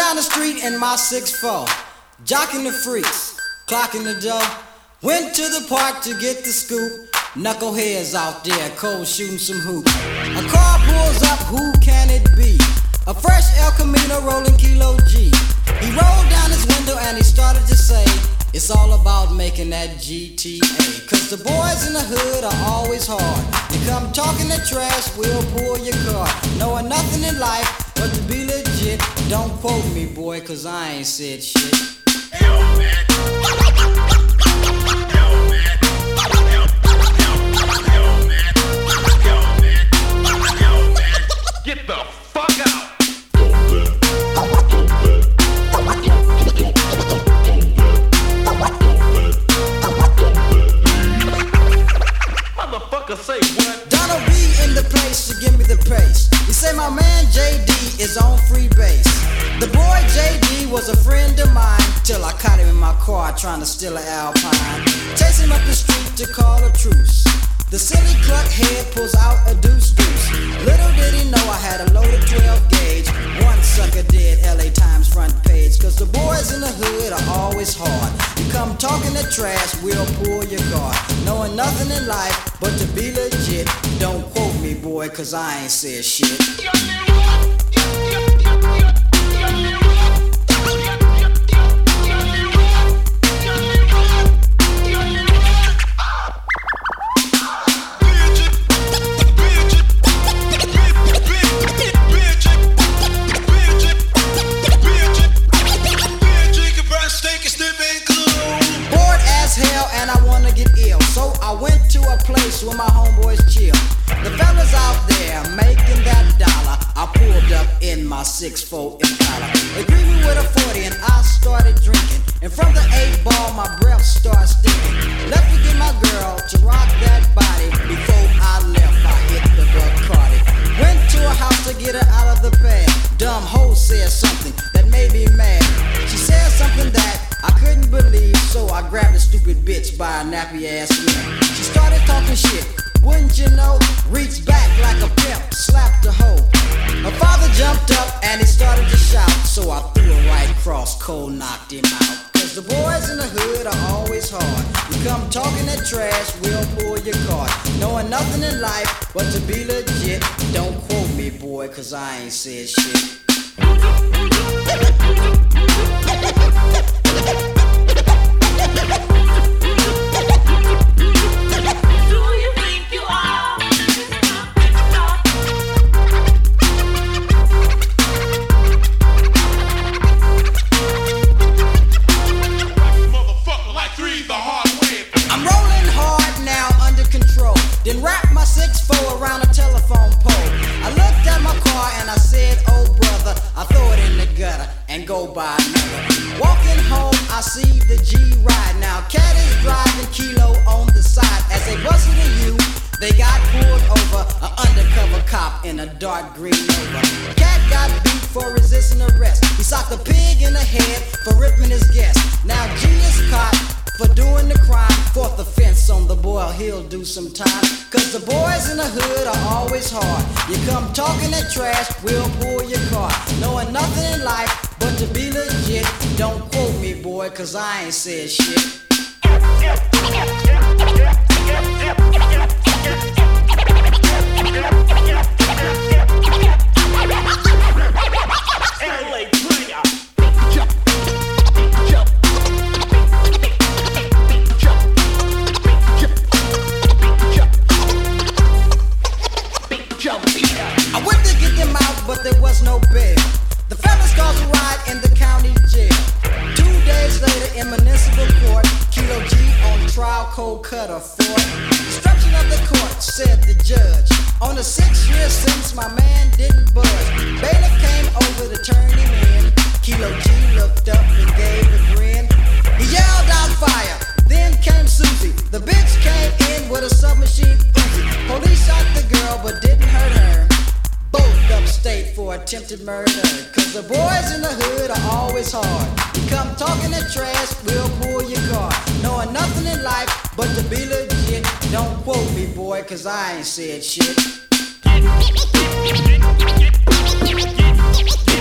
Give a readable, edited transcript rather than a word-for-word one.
down the street in my 6'4", jocking the freaks, clocking the dough. Went to the park to get the scoop. Knuckleheads out there, cold shooting some hoops. A car pulls up, who can it be? A fresh El Camino rolling Kilo G. He rolled down his window and he started to say, it's all about making that GTA. Cause the boys in the hood are always hard. You come talking that trash, we'll pull your car. Knowing nothing in life but to be legit. Don't quote me, boy, cause I ain't said shit. Yo, man. Get the fuck out! Motherfucker say what? Donald B in the place to give me the pace. You say my man JD is on free base. The boy JD was a friend of mine till I caught him in my car trying to steal an Alpine. Chase him up the street to call a truce. The silly cluck head pulls out a deuce. Little did he know I had a loaded 12 gauge. One sucker did LA Times front page. Cause the boys in the hood are always hard. You come talking that trash, we'll pull your guard. Knowing nothing in life but to be legit. Don't quote me, boy, cause I ain't said shit. Where my homeboys chill. The fellas out there making that dollar. I pulled up in my 6'4" Impala. They greeted me with a 40 and I started drinking. And from the 8-ball my breath started stinking. Left to get my girl to rock that body. Before I left I hit the Bacardi. Went to her house to get her out of the pad. Dumb hoe said something that made me mad. She said something that I couldn't believe, so I grabbed the stupid bitch by her nappy ass neck. She started talking shit, wouldn't you know? Reached back like a pimp, slapped the hoe. Her father jumped up and he started to shout, so I threw her right across, cold knocked him out. Cause the boys in the hood are always hard. You come talking that trash, we'll pull your card. Knowing nothing in life but to be legit. Don't quote me, boy, cause I ain't said shit. Then wrap my 6'4" around a telephone pole. I looked at my car and I said, oh brother, I throw it in the gutter and go buy another. Walking home, I see the G ride. Now Cat is driving Kilo on the side. As they busted a U, they got pulled over. An undercover cop in a dark green Nova. Cat got beat for resisting arrest. He socked a pig in the head for ripping his guest. Now G is caught for doing the crime. Fourth offense on the boy, he'll do some time. Cause the boys in the hood are always hard. You come talking that trash, we'll pull your car. Knowing nothing in life but to be legit. Don't quote me, boy, cause I ain't said shit. I went to get them out, but there was no bail. The fellas caused a riot in the county jail. 2 days later in municipal court, Kilo G on trial, cold cutter for destruction of the court, said the judge. On a 6-year sentence, my man didn't budge. Bailiff came over to turn him in. Kilo G looked up and gave a grin. He yelled out fire. Then came Susie. The bitch came in with a submachine Uzi. Police shot the girl but didn't hurt her. Both upstate for attempted murder. Cause the boys in the hood are always hard. You come talking that trash, we'll pull your car. Knowing nothing in life but to be legit. Don't quote me, boy, cause I ain't said shit.